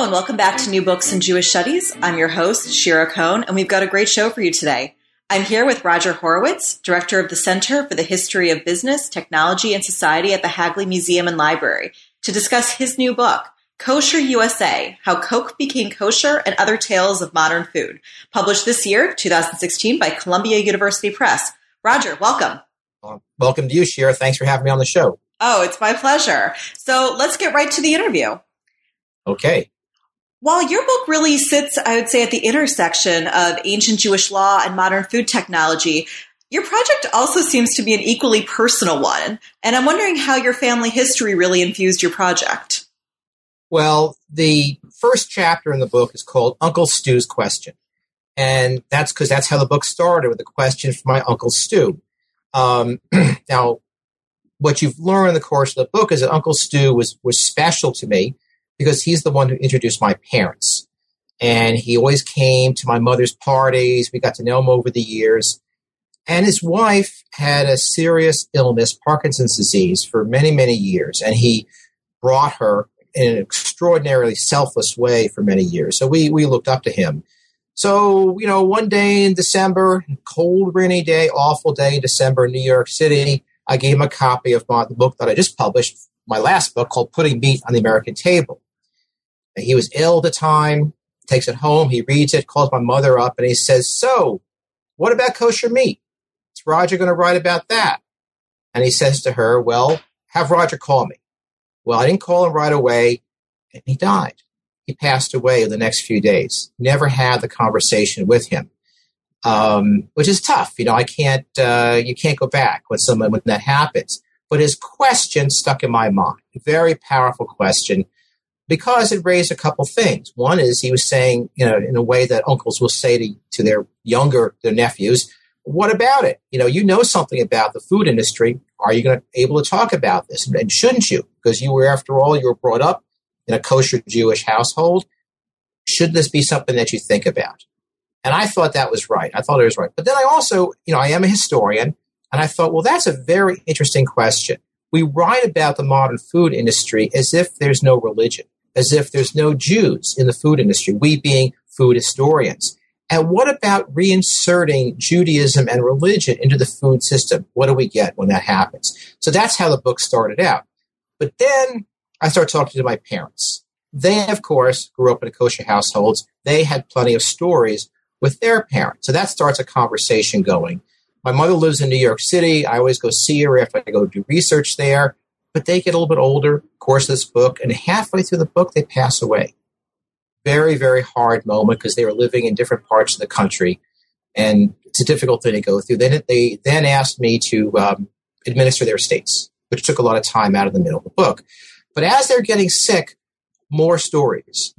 and welcome back to New Books in Jewish Studies. I'm your host, Shira Cohn, and we've got a great show for you today. I'm here with Roger Horowitz, Director of the Center for the History of Business, Technology, and Society at the Hagley Museum and Library, to discuss his new book, Kosher USA, How Coke Became Kosher and Other Tales of Modern Food, published this year, 2016, by Columbia University Press. Roger, welcome. Welcome to you, Shira. Thanks for having me on the show. Oh, it's my pleasure. So let's get right to the interview. Okay. While your book really sits, I would say, at the intersection of ancient Jewish law and modern food technology, your project also seems to be an equally personal one. And I'm wondering how your family history really infused your project. Well, the first chapter in the book is called Uncle Stu's Question. And that's because that's how the book started, with a question from my Uncle Stu. Now, what you've learned in the course of the book is that Uncle Stu was special to me because he's the one who introduced my parents. And he always came to my mother's parties. We got to know him over the years. And his wife had a serious illness, Parkinson's disease, for many, many years. And he brought her in an extraordinarily selfless way for many years. So we looked up to him. So, one day in December, cold, rainy day, awful day in December in New York City, I gave him a copy of the book that I just published, my last book, called Putting Meat on the American Table. And he was ill at the time, takes it home, he reads it, calls my mother up, and he says, "So, what about kosher meat? Is Roger going to write about that?" And he says to her, "Well, have Roger call me." Well, I didn't call him right away, and he died. He passed away in the next few days. Never had the conversation with him, which is tough. You can't go back when that happens. But his question stuck in my mind, a very powerful question, because it raised a couple things. One is he was saying, in a way that uncles will say to their nephews, "What about it? You know something about the food industry. Are you going to be able to talk about this? And shouldn't you? Because you were brought up in a kosher Jewish household. Should this be something that you think about?" And I thought that was right. I thought it was right. But then I also, I am a historian, and I thought, well, that's a very interesting question. We write about the modern food industry as if there's no religion, as if there's no Jews in the food industry, we being food historians. And what about reinserting Judaism and religion into the food system? What do we get when that happens? So that's how the book started out. But then I started talking to my parents. They, of course, grew up in kosher households. They had plenty of stories with their parents. So that starts a conversation going. My mother lives in New York City. I always go see her after I go do research there. But they get a little bit older, of course, this book. And halfway through the book, they pass away. Very, very hard moment because they were living in different parts of the country. And it's a difficult thing to go through. They then asked me to administer their estates, which took a lot of time out of the middle of the book. But as they're getting sick, more stories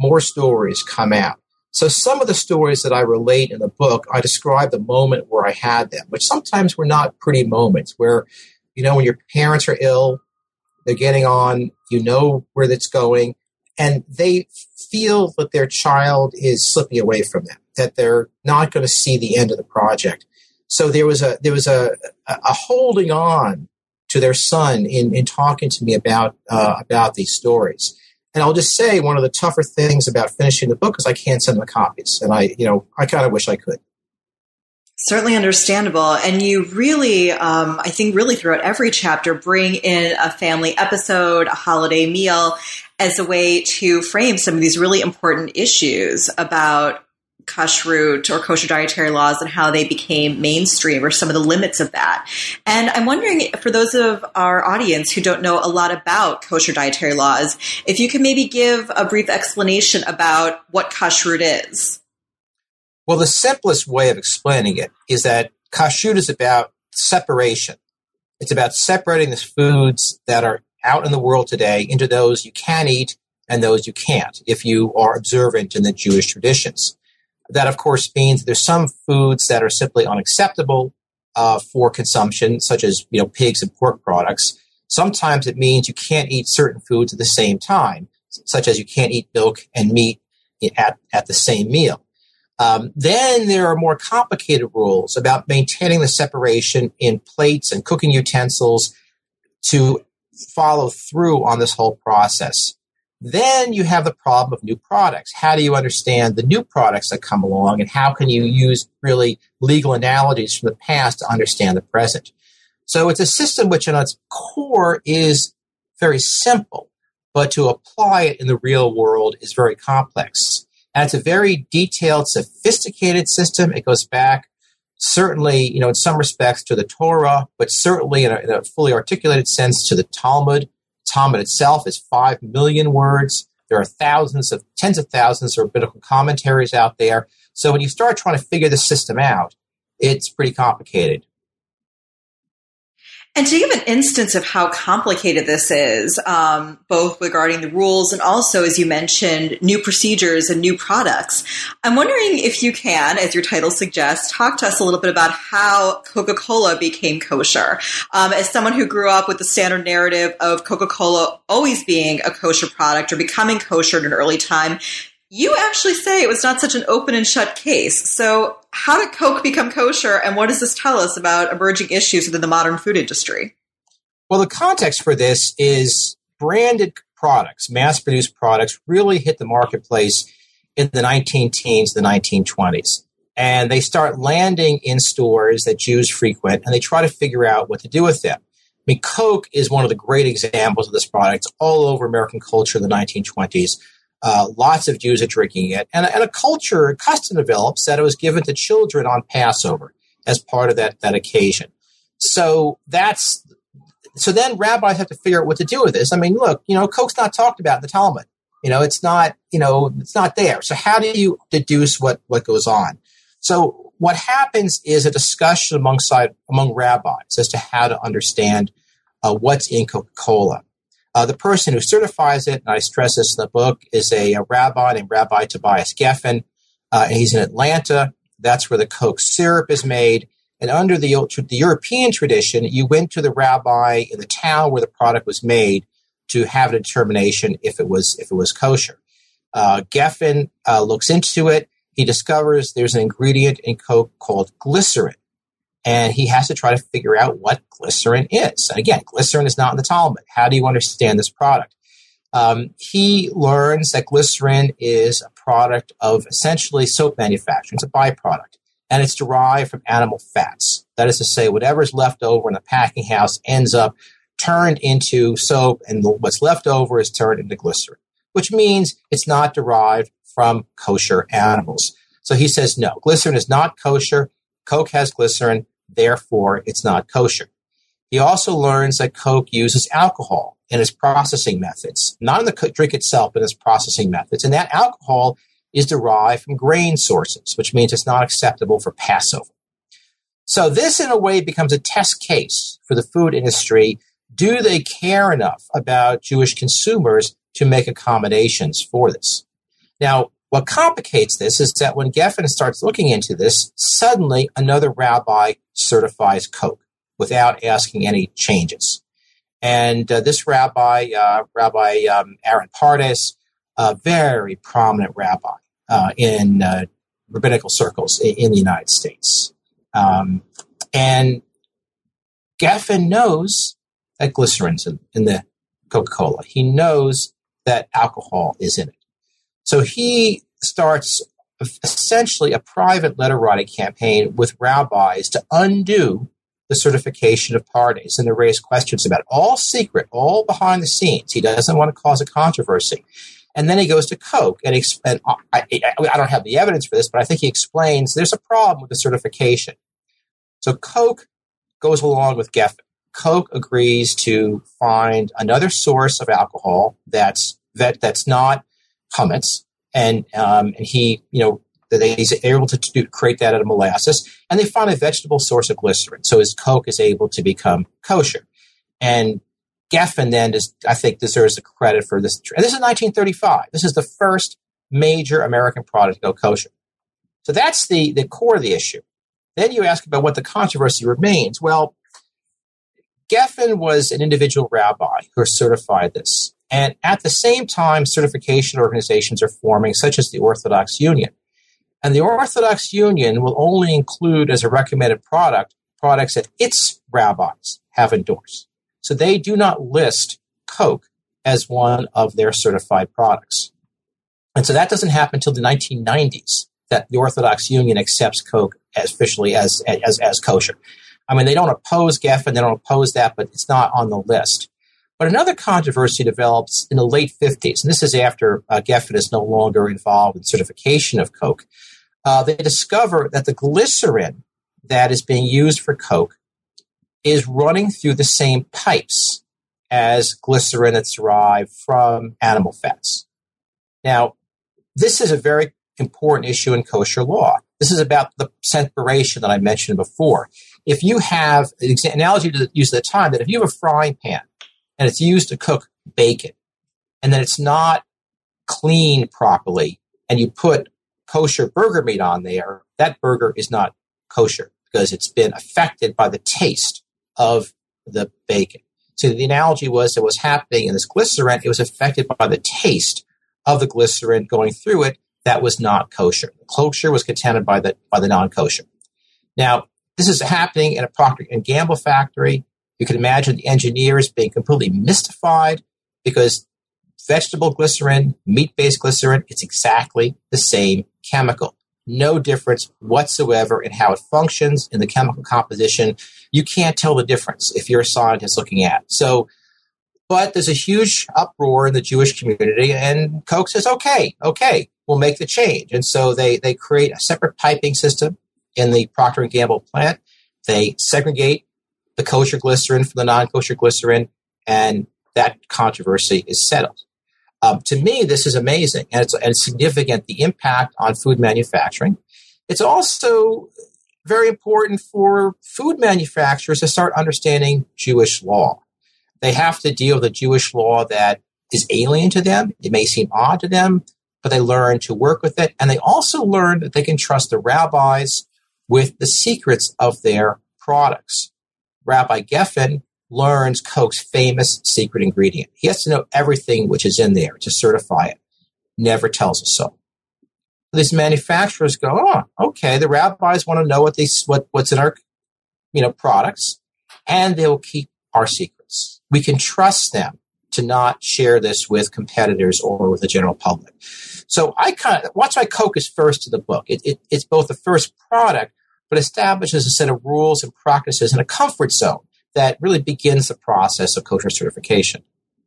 come out. So some of the stories that I relate in the book, I describe the moment where I had them, which sometimes were not pretty moments where, when your parents are ill, they're getting on, where that's going, and they feel that their child is slipping away from them, that they're not going to see the end of the project. So there was a holding on to their son in talking to me about these stories. And I'll just say one of the tougher things about finishing the book is I can't send them copies. And I kind of wish I could. Certainly understandable. And you really, I think really throughout every chapter, bring in a family episode, a holiday meal as a way to frame some of these really important issues about kashrut or kosher dietary laws and how they became mainstream, or some of the limits of that. And I'm wondering, for those of our audience who don't know a lot about kosher dietary laws, if you can maybe give a brief explanation about what kashrut is. Well, the simplest way of explaining it is that kashrut is about separation. It's about separating the foods that are out in the world today into those you can eat and those you can't, if you are observant in the Jewish traditions. That, of course, means there's some foods that are simply unacceptable for consumption, such as pigs and pork products. Sometimes it means you can't eat certain foods at the same time, such as you can't eat milk and meat at the same meal. Then there are more complicated rules about maintaining the separation in plates and cooking utensils to follow through on this whole process. Then you have the problem of new products. How do you understand the new products that come along, and how can you use really legal analogies from the past to understand the present? So it's a system which, in its core, is very simple, but to apply it in the real world is very complex. And it's a very detailed, sophisticated system. It goes back, certainly, in some respects to the Torah, but certainly in a fully articulated sense to the Talmud. Talmud itself is 5 million words. There are tens of thousands of rabbinical commentaries out there. So when you start trying to figure the system out, it's pretty complicated. And to give an instance of how complicated this is, both regarding the rules and also, as you mentioned, new procedures and new products, I'm wondering if you can, as your title suggests, talk to us a little bit about how Coca-Cola became kosher. As someone who grew up with the standard narrative of Coca-Cola always being a kosher product or becoming kosher at an early time, you actually say it was not such an open and shut case. So how did Coke become kosher, and what does this tell us about emerging issues within the modern food industry? Well, the context for this is branded products, mass-produced products, really hit the marketplace in the 19-teens, the 1920s. And they start landing in stores that Jews frequent, and they try to figure out what to do with them. I mean, Coke is one of the great examples of this product. It's all over American culture in the 1920s. Lots of Jews are drinking it. And a custom develops that it was given to children on Passover as part of that occasion. So then rabbis have to figure out what to do with this. I mean, look, Coke's not talked about in the Talmud. It's not there. So how do you deduce what goes on? So what happens is a discussion among rabbis as to how to understand what's in Coca-Cola. The person who certifies it, and I stress this in the book, is a rabbi named Rabbi Tobias Geffen. He's in Atlanta. That's where the Coke syrup is made. And under the European tradition, you went to the rabbi in the town where the product was made to have a determination if it was kosher. Geffen looks into it. He discovers there's an ingredient in Coke called glycerin. And he has to try to figure out what glycerin is. And again, glycerin is not in the Talmud. How do you understand this product? He learns that glycerin is a product of essentially soap manufacturing. It's a byproduct. And it's derived from animal fats. That is to say, whatever's left over in the packing house ends up turned into soap, and what's left over is turned into glycerin, which means it's not derived from kosher animals. So he says, no, glycerin is not kosher. Coke has glycerin, therefore it's not kosher. He also learns that Coke uses alcohol in its processing methods, not in the drink itself, but in its processing methods. And that alcohol is derived from grain sources, which means it's not acceptable for Passover. So this, in a way, becomes a test case for the food industry. Do they care enough about Jewish consumers to make accommodations for this? Now, what complicates this is that when Geffen starts looking into this, suddenly another rabbi certifies Coke without asking any changes. And this rabbi, Rabbi Aaron Pardes, a very prominent rabbi in rabbinical circles in the United States. And Geffen knows that glycerin's in the Coca-Cola. He knows that alcohol is in it. So he starts essentially a private letter writing campaign with rabbis to undo the certification of Pardes and to raise questions about it. All secret, all behind the scenes. He doesn't want to cause a controversy. And then he goes to Coke, and I don't have the evidence for this, but I think he explains there's a problem with the certification. So Coke goes along with Geffen. Coke agrees to find another source of alcohol that's not chametz, and he's able to create that out of molasses, and they find a vegetable source of glycerin. So his Coke is able to become kosher. And Geffen then, I think, deserves the credit for this. And this is 1935. This is the first major American product to go kosher. So that's the core of the issue. Then you ask about what the controversy remains. Well, Geffen was an individual rabbi who certified this. And at the same time, certification organizations are forming, such as the Orthodox Union. And the Orthodox Union will only include as a recommended products that its rabbis have endorsed. So they do not list Coke as one of their certified products. And so that doesn't happen until the 1990s that the Orthodox Union accepts Coke as officially as kosher. I mean, they don't oppose Geffen, they don't oppose that, but it's not on the list. But another controversy develops in the late 50s, and this is after Geffen is no longer involved in certification of Coke. They discover that the glycerin that is being used for Coke is running through the same pipes as glycerin that's derived from animal fats. Now, this is a very important issue in kosher law. This is about the separation that I mentioned before. If you have an analogy to use at the time, that if you have a frying pan and it's used to cook bacon, and then it's not cleaned properly, and you put kosher burger meat on there, that burger is not kosher because it's been affected by the taste of the bacon. So the analogy was that what's happening in this glycerin, it was affected by the taste of the glycerin going through it. That was not kosher. The kosher was contaminated by the non-kosher. Now, this is happening in a Procter & Gamble factory. You can imagine the engineers being completely mystified because vegetable glycerin, meat-based glycerin, it's exactly the same chemical. No difference whatsoever in how it functions, in the chemical composition. You can't tell the difference if you're a scientist looking at it. So, but there's a huge uproar in the Jewish community, and Coke says, okay, we'll make the change. And so they create a separate piping system in the Procter & Gamble plant. They segregate the kosher glycerin from the non-kosher glycerin, and that controversy is settled. To me, this is amazing, and it's significant, the impact on food manufacturing. It's also very important for food manufacturers to start understanding Jewish law. They have to deal with a Jewish law that is alien to them. It may seem odd to them, but they learn to work with it. And they also learn that they can trust the rabbis with the secrets of their products. Rabbi Geffen learns Coke's famous secret ingredient. He has to know everything which is in there to certify it. Never tells a soul. These manufacturers go, oh, okay, the rabbis want to know what's in our products, and they'll keep our secrets. We can trust them to not share this with competitors or with the general public. So that's why Coke is first to the book. It's both the first product, but establishes a set of rules and practices in a comfort zone that really begins the process of kosher certification.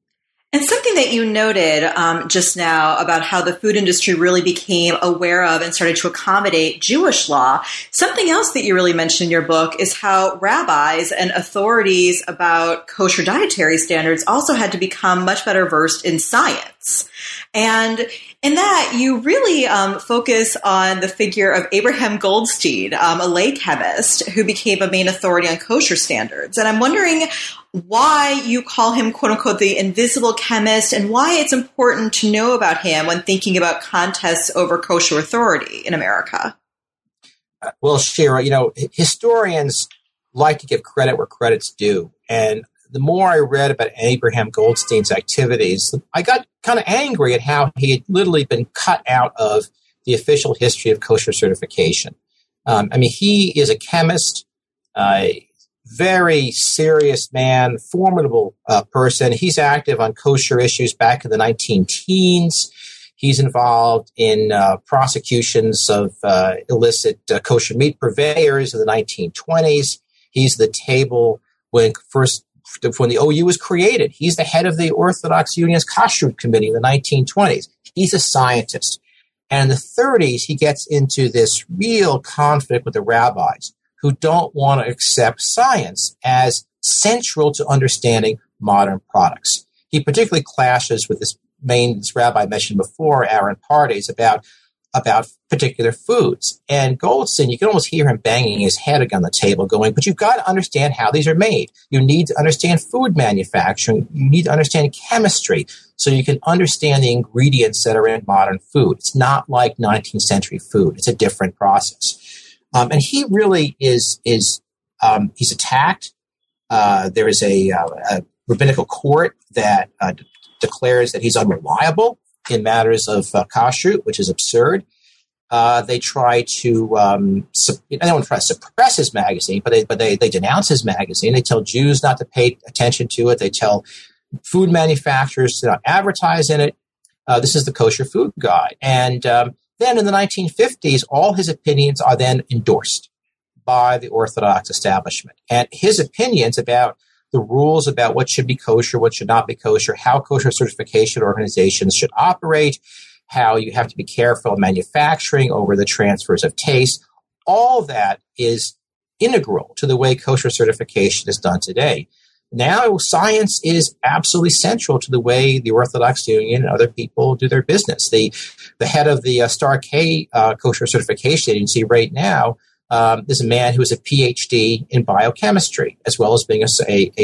And something that you noted just now about how the food industry really became aware of and started to accommodate Jewish law, something else that you really mentioned in your book is how rabbis and authorities about kosher dietary standards also had to become much better versed in science. And in that, you really focus on the figure of Abraham Goldstein, a lay chemist who became a main authority on kosher standards. And I'm wondering why you call him, quote unquote, the invisible chemist, and why it's important to know about him when thinking about contests over kosher authority in America. Well, Shira, historians like to give credit where credit's due. And the more I read about Abraham Goldstein's activities, I got kind of angry at how he had literally been cut out of the official history of kosher certification. He is a chemist, very serious man, formidable person. He's active on kosher issues back in the 19-teens. He's involved in prosecutions of illicit kosher meat purveyors in the 1920s. He's the table when the OU was created. He's the head of the Orthodox Union's Kashrut Committee in the 1920s. He's a scientist. And in the 30s, he gets into this real conflict with the rabbis who don't want to accept science as central to understanding modern products. He particularly clashes with this rabbi I mentioned before, Aaron Pardes, about particular foods. And Goldstein, you can almost hear him banging his head against the table going, but you've got to understand how these are made. You need to understand food manufacturing. You need to understand chemistry so you can understand the ingredients that are in modern food. It's not like 19th century food. It's a different process. And he really is he's attacked. There is a rabbinical court that declares that he's unreliable in matters of kashrut, which is absurd. They try to, I don't want to try to suppress his magazine, but they denounce his magazine. They tell Jews not to pay attention to it. They tell food manufacturers to not advertise in it. This is the Kosher Food Guide. And then in the 1950s, all his opinions are then endorsed by the Orthodox establishment. And his opinions about the rules about what should be kosher, what should not be kosher, how kosher certification organizations should operate, how you have to be careful in manufacturing over the transfers of taste, all that is integral to the way kosher certification is done today. Now, science is absolutely central to the way the Orthodox Union and other people do their business. The head of the Star K Kosher Certification Agency right now is a man who is a PhD in biochemistry, as well as being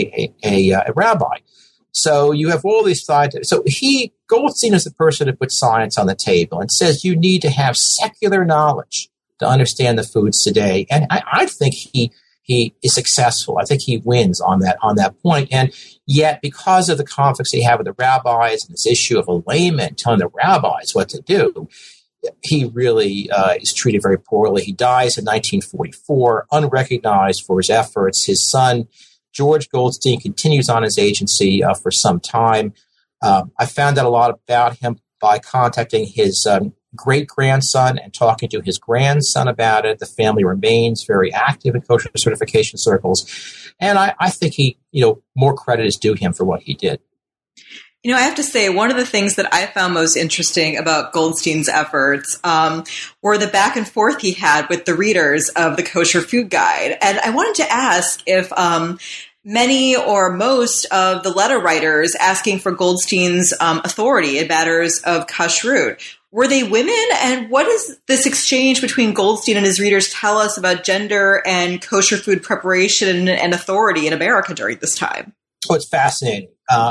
a rabbi. So you have all these scientists. So Goldstein is the person who puts science on the table and says you need to have secular knowledge to understand the foods today. And I think he is successful. I think he wins on that point. And yet, because of the conflicts he had with the rabbis and this issue of a layman telling the rabbis what to do, he really is treated very poorly. He dies in 1944, unrecognized for his efforts. His son, George Goldstein, continues on his agency for some time. I found out a lot about him by contacting his great-grandson and talking to his grandson about it. The family remains very active in kosher certification circles. And I think more credit is due him for what he did. I have to say, one of the things that I found most interesting about Goldstein's efforts were the back and forth he had with the readers of the Kosher Food Guide. And I wanted to ask if many or most of the letter writers asking for Goldstein's authority in matters of kashrut, were they women? And what does this exchange between Goldstein and his readers tell us about gender and kosher food preparation and authority in America during this time? Oh, it's fascinating.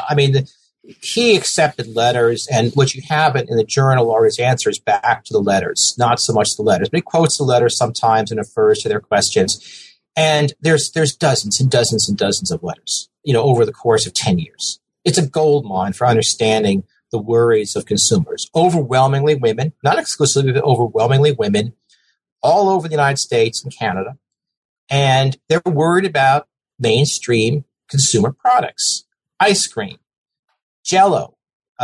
He accepted letters, and what you have in the journal are his answers back to the letters, not so much the letters. But he quotes the letters sometimes and refers to their questions. And there's dozens and dozens and dozens of letters, over the course of 10 years. It's a gold mine for understanding the worries of consumers. Overwhelmingly women, not exclusively, but overwhelmingly women, all over the United States and Canada. And they're worried about mainstream consumer products, ice cream, Jell-O,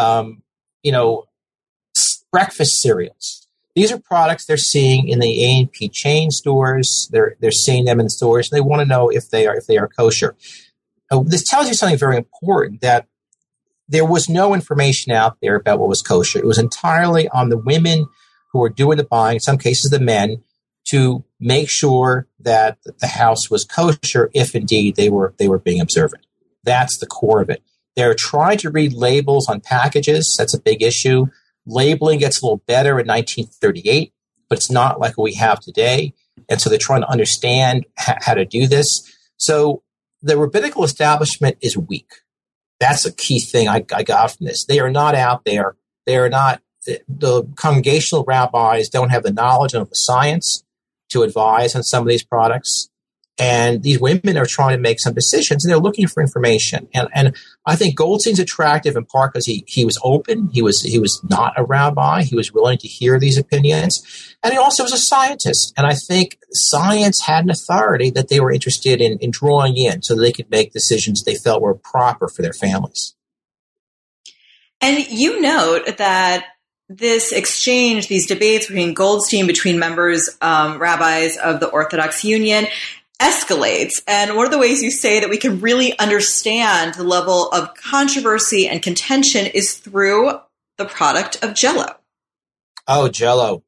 breakfast cereals. These are products they're seeing in the A&P chain stores. They're seeing them in stores. And they want to know if they are kosher. This tells you something very important, that there was no information out there about what was kosher. It was entirely on the women who were doing the buying, in some cases the men, to make sure that the house was kosher if indeed they were being observant. That's the core of it. They're trying to read labels on packages. That's a big issue. Labeling gets a little better in 1938, but it's not like what we have today. And so they're trying to understand how to do this. So the rabbinical establishment is weak. That's a key thing I got from this. They are not out there. They are not, the congregational rabbis don't have the knowledge of the science to advise on some of these products. And these women are trying to make some decisions, and they're looking for information. And I think Goldstein's attractive in part because he was open. He was not a rabbi. He was willing to hear these opinions. And he also was a scientist. And I think science had an authority that they were interested in drawing in so that they could make decisions they felt were proper for their families. And you note that this exchange, these debates between Goldstein, between members, rabbis of the Orthodox Union, escalates. And one of the ways you say that we can really understand the level of controversy and contention is through the product of Jell-O. Oh, Jell-O.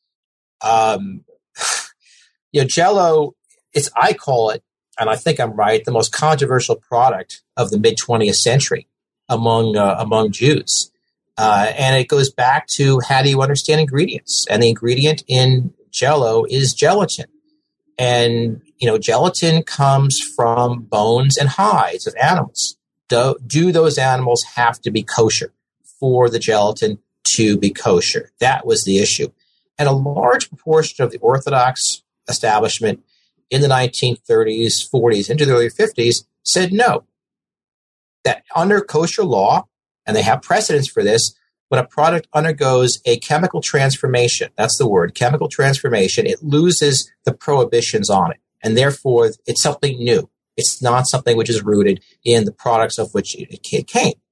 Jell-O, I call it, and I think I'm right, the most controversial product of the mid-20th century among Jews. And it goes back to how do you understand ingredients? And the ingredient in Jell-O is gelatin. And, gelatin comes from bones and hides of animals. Do those animals have to be kosher for the gelatin to be kosher? That was the issue. And a large proportion of the Orthodox establishment in the 1930s, 40s, into the early 50s said no. That under kosher law, and they have precedents for this, when a product undergoes a chemical transformation, that's the word, chemical transformation, it loses the prohibitions on it. And therefore, it's something new. It's not something which is rooted in the products of which it came.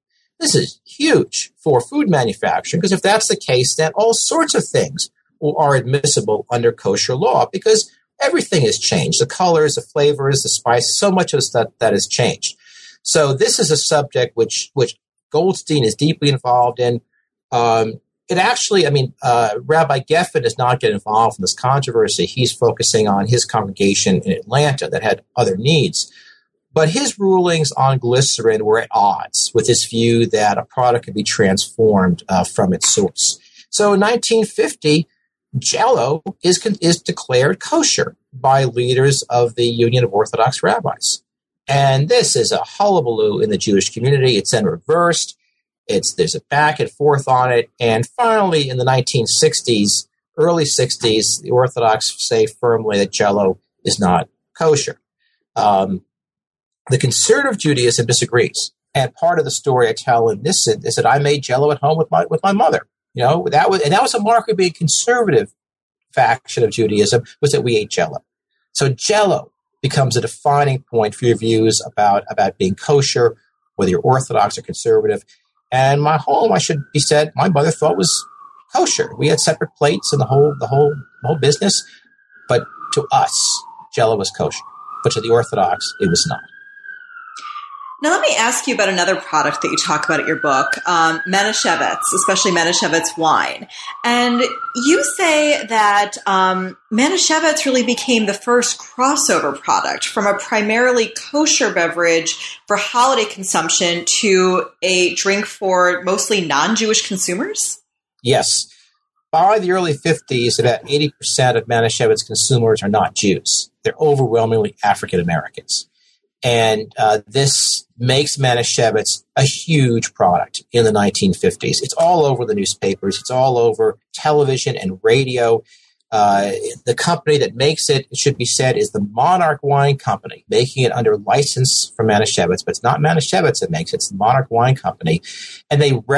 this is huge for food manufacturing, because if that's the case, then all sorts of things are admissible under kosher law, because everything has changed. The colors, the flavors, the spice, so much of stuff that has changed. So this is a subject which Goldstein is deeply involved in. It actually, Rabbi Geffen does not get involved in this controversy. He's focusing on his congregation in Atlanta that had other needs. But his rulings on glycerin were at odds with his view that a product could be transformed from its source. So in 1950, Jell-O is declared kosher by leaders of the Union of Orthodox Rabbis. And this is a hullabaloo in the Jewish community. It's then reversed. There's a back and forth on it. And finally, in the 1960s, early 60s, the Orthodox say firmly that Jell-O is not kosher. The conservative Judaism disagrees. And part of the story I tell in this is that I made Jell-O at home with my mother. That was a mark of being conservative faction of Judaism, was that we ate Jell-O. So Jell-O becomes a defining point for your views about being kosher, whether you're Orthodox or conservative. And my home, I should be said, my mother thought was kosher. We had separate plates and the whole business. But to us, Jell-O was kosher. But to the Orthodox, it was not. Now, let me ask you about another product that you talk about in your book, Manischewitz, especially Manischewitz wine. And you say that Manischewitz really became the first crossover product from a primarily kosher beverage for holiday consumption to a drink for mostly non-Jewish consumers? Yes. By the early 50s, about 80% of Manischewitz consumers are not Jews. They're overwhelmingly African Americans. And this makes Manischewitz a huge product in the 1950s. It's all over the newspapers. It's all over television and radio. The company that makes it, it should be said, is the Monarch Wine Company, making it under license from Manischewitz. But it's not Manischewitz that makes it. It's the Monarch Wine Company. And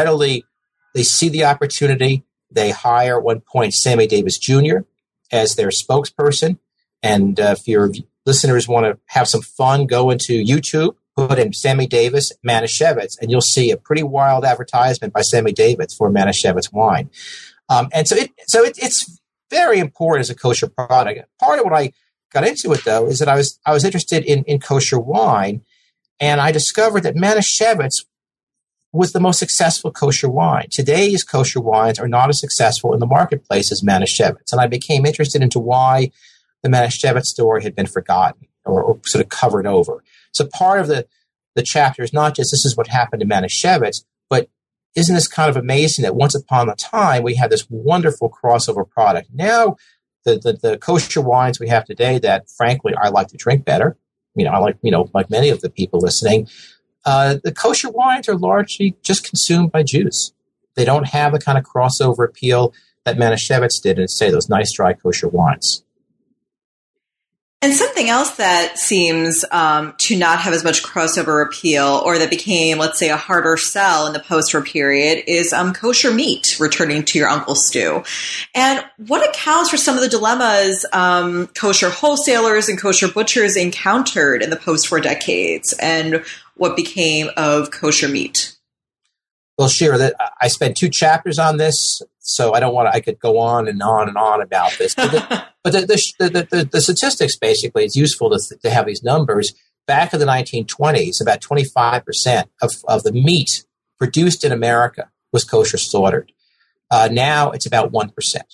they see the opportunity. They hire at one point Sammy Davis Jr. as their spokesperson. And if your listeners want to have some fun, go into YouTube, put in Sammy Davis, Manischewitz, and you'll see a pretty wild advertisement by Sammy Davis for Manischewitz wine. And so it's very important as a kosher product. Part of what I got into it, though, is that I was interested in kosher wine, and I discovered that Manischewitz was the most successful kosher wine. Today's kosher wines are not as successful in the marketplace as Manischewitz, and I became interested into why the Manischewitz story had been forgotten or sort of covered over. So part of the chapter is not just this is what happened to Manischewitz, but isn't this kind of amazing that once upon a time we had this wonderful crossover product? Now the kosher wines we have today that, frankly, I like to drink better. Like many of the people listening, the kosher wines are largely just consumed by Jews. They don't have the kind of crossover appeal that Manischewitz did in, say, those nice dry kosher wines. And something else that seems to not have as much crossover appeal, or that became, let's say, a harder sell in the post-war period, is kosher meat returning to your Uncle Stew. And what accounts for some of the dilemmas kosher wholesalers and kosher butchers encountered in the post-war decades, and what became of kosher meat? Well, Shira, I spent 2 chapters on this, so I could go on and on and on about this. But the statistics, basically, it's useful to have these numbers. Back in the 1920s, about 25% of the meat produced in America was kosher slaughtered. Now it's about 1%.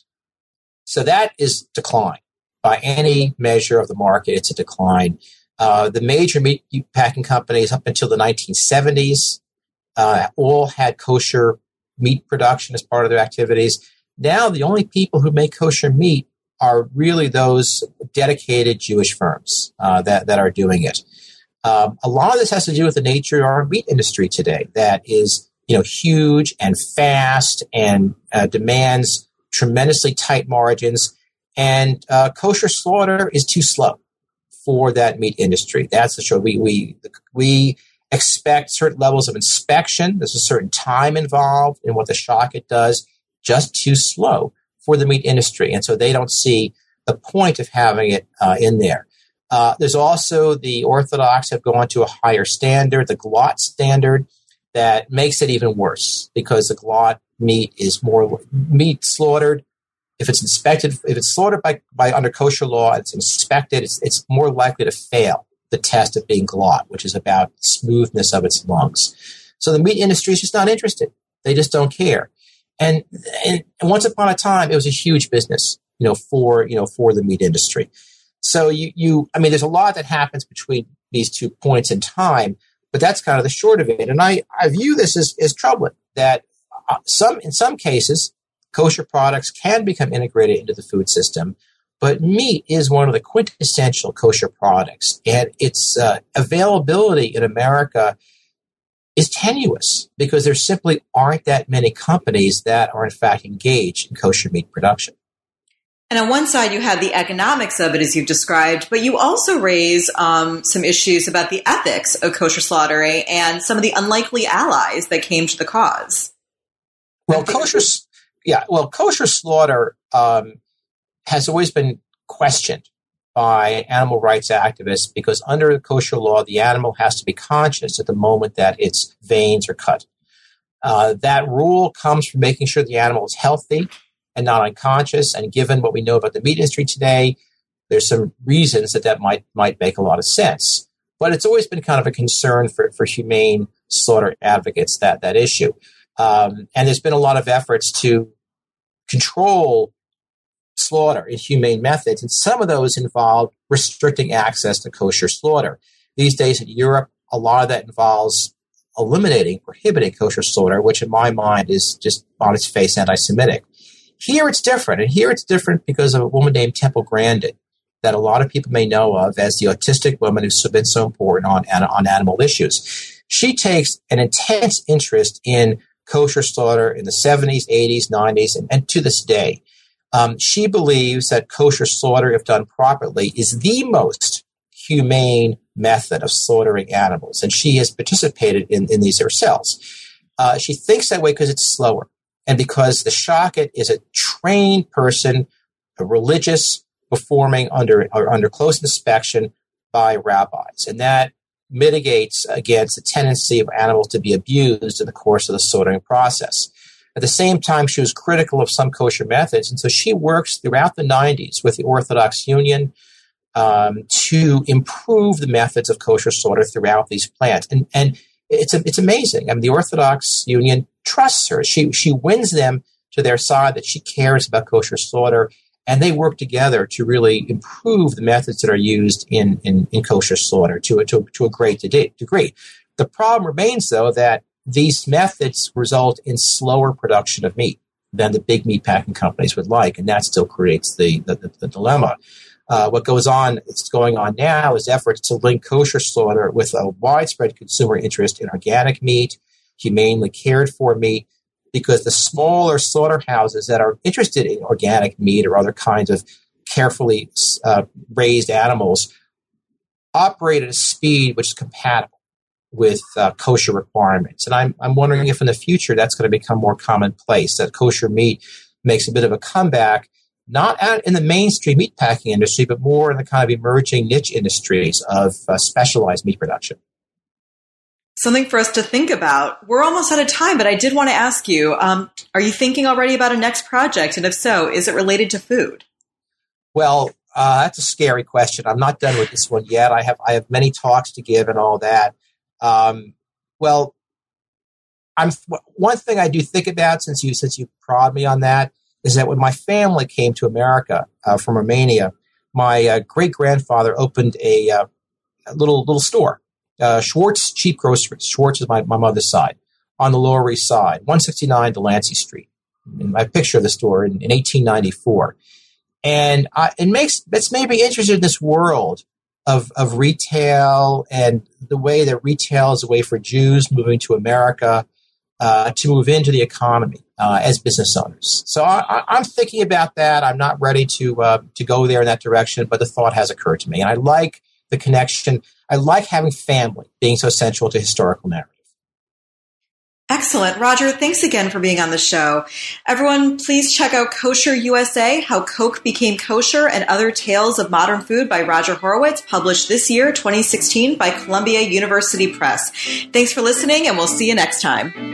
So that is decline. By any measure of the market, it's a decline. The major meat packing companies up until the 1970s all had kosher meat production as part of their activities. Now the only people who make kosher meat are really those dedicated Jewish firms that are doing it. A lot of this has to do with the nature of our meat industry today that is huge and fast and demands tremendously tight margins. And kosher slaughter is too slow for that meat industry. That's the show. We expect certain levels of inspection. There's a certain time involved in what the socket does, just too slow for the meat industry. And so they don't see the point of having it in there. There's also the Orthodox have gone to a higher standard, the Glatt standard. that makes it even worse because the GLOT meat is more meat slaughtered. If it's slaughtered by under kosher law, it's inspected, it's more likely to fail the test of being GLOT, which is about smoothness of its lungs. So the meat industry is just not interested. They just don't care. And once upon a time, it was a huge business, for the meat industry. So there's a lot that happens between these 2 points in time, but that's kind of the short of it. And I view this as troubling that in some cases, kosher products can become integrated into the food system, but meat is one of the quintessential kosher products, and its availability in America is tenuous because there simply aren't that many companies that are in fact engaged in kosher meat production. And on one side, you have the economics of it, as you've described, but you also raise some issues about the ethics of kosher slaughtering and some of the unlikely allies that came to the cause. Well, kosher slaughter has always been questioned by animal rights activists because under kosher law, the animal has to be conscious at the moment that its veins are cut. That rule comes from making sure the animal is healthy and not unconscious. And given what we know about the meat industry today, there's some reasons that might make a lot of sense. But it's always been kind of a concern for humane slaughter advocates, that issue. And there's been a lot of efforts to control slaughter in humane methods, and some of those involve restricting access to kosher slaughter. These days in Europe, a lot of that involves prohibiting kosher slaughter, which in my mind is just on its face anti-Semitic. Here it's different, and here it's different because of a woman named Temple Grandin that a lot of people may know of as the autistic woman who's been so important on animal issues. She takes an intense interest in kosher slaughter in the 70s, 80s, 90s, and to this day. She believes that kosher slaughter, if done properly, is the most humane method of slaughtering animals, and she has participated in these herself. She thinks that way because it's slower, and because the shochet is a trained person, a religious, performing under close inspection by rabbis, and that mitigates against the tendency of animals to be abused in the course of the slaughtering process. At the same time, she was critical of some kosher methods, and so she works throughout the 90s with the Orthodox Union to improve the methods of kosher slaughter throughout these plants. And it's amazing. I mean, the Orthodox Union trusts her. She wins them to their side that she cares about kosher slaughter, and they work together to really improve the methods that are used in kosher slaughter to a great degree. The problem remains, though, that these methods result in slower production of meat than the big meat packing companies would like, and that still creates the dilemma. What goes on, it's going on now, is efforts to link kosher slaughter with a widespread consumer interest in organic meat, humanely cared for meat, because the smaller slaughterhouses that are interested in organic meat or other kinds of carefully raised animals operate at a speed which is compatible with kosher requirements. And I'm wondering if in the future that's going to become more commonplace, that kosher meat makes a bit of a comeback, not in the mainstream meatpacking industry, but more in the kind of emerging niche industries of specialized meat production. Something for us to think about. We're almost out of time, but I did want to ask you, are you thinking already about a next project? And if so, is it related to food? Well, that's a scary question. I'm not done with this one yet. I have many talks to give and all that. One thing I do think about, since you prod me on that, is that when my family came to America from Romania, my great-grandfather opened a little store, Schwartz Cheap Groceries. Schwartz is my mother's side, on the Lower East Side, 169 Delancey Street. And I picture the store in 1894. And it's made me interested in this world of retail and the way that retail is a way for Jews moving to America to move into the economy as business owners. So I'm thinking about that. I'm not ready to go there in that direction, but the thought has occurred to me. And I like the connection. I like having family being so central to historical narrative. Excellent. Excellent. Roger, thanks again for being on the show. Everyone, please check out Kosher USA, How Coke Became Kosher and Other Tales of Modern Food by Roger Horowitz, published this year, 2016, by Columbia University Press. Thanks for listening, and we'll see you next time.